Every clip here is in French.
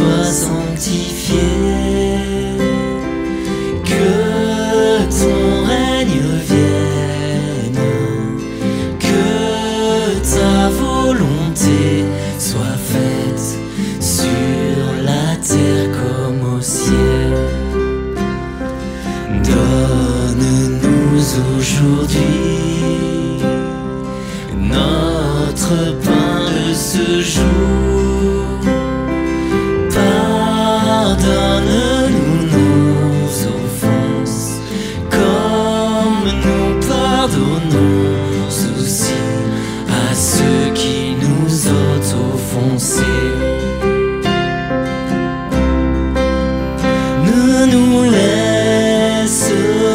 sois sanctifié, que ton règne vienne, que ta volonté soit faite sur la terre comme au ciel. Donne-nous aujourd'hui notre pain de ce jour. Pardonne-nous nos offenses, comme nous pardonnons aussi à ceux qui nous ont offensés. Ne nous laisse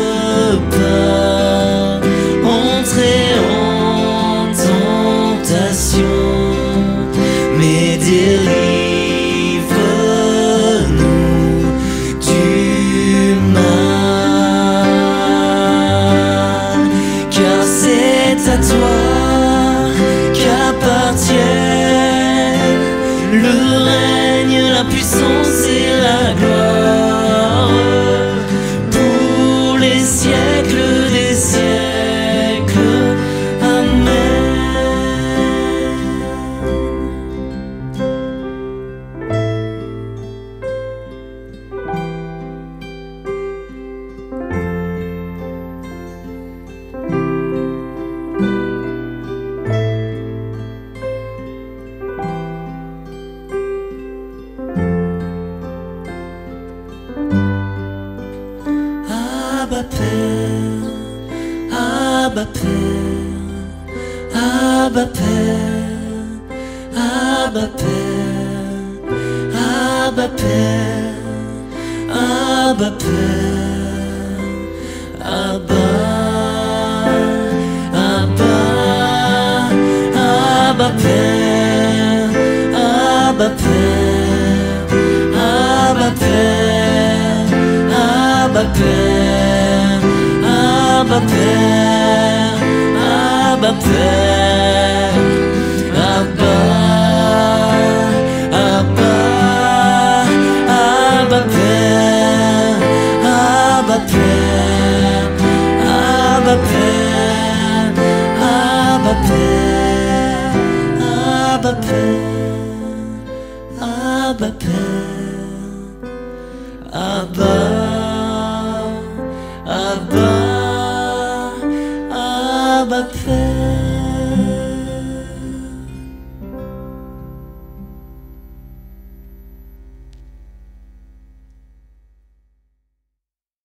pas entrer en tentation, mais délivre-nous du mal, car c'est à toi qu'appartiennent le règne, la puissance et la gloire pour les siècles des siècles. Amen. Abba Père, Abba Père, Abba Père, Abba Père, Abba Père, Abba Père, Abba, Abba, Abba Père, Abba Père, Abba Père, Abba Père, Abba Père, Abba Père, Abba, Abba, Abba Père, Abba Père, Abba Père, Abba Père, Abba Père, Abba Père, Abba, Abba, Abba Père.